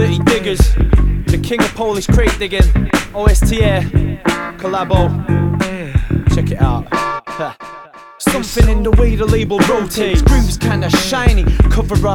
Dirty Diggers, the king of Polish crate digging. OSTA, collabo. Check it out. Something in the way the label rotates. Groove's kinda shiny, cover up.